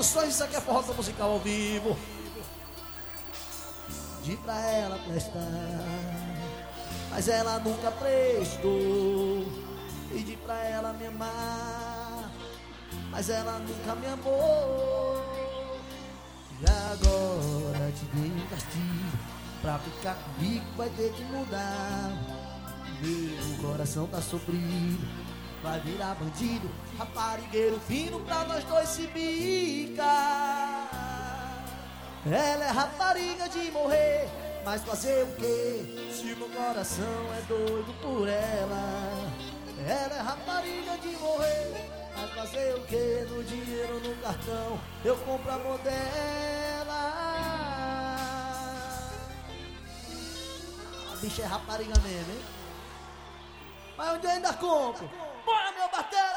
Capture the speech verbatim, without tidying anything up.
Produções, isso aqui é Forró Musical ao vivo. Di pra ela prestar, mas ela nunca prestou. Pedi pra ela me amar, mas ela nunca me amou. E agora te dei um castigo, pra ficar comigo vai ter que mudar. Meu coração tá sofrido, vai virar bandido, raparigueiro fino pra nós dois se bicar. Ela é rapariga de morrer, mas fazer o quê? Se meu coração é doido por ela. Ela é rapariga de morrer, mas fazer o quê? No dinheiro, no cartão, eu compro a amor dela. A bicha é rapariga mesmo, hein? Mas onde eu ainda compro? Bora, meu bater!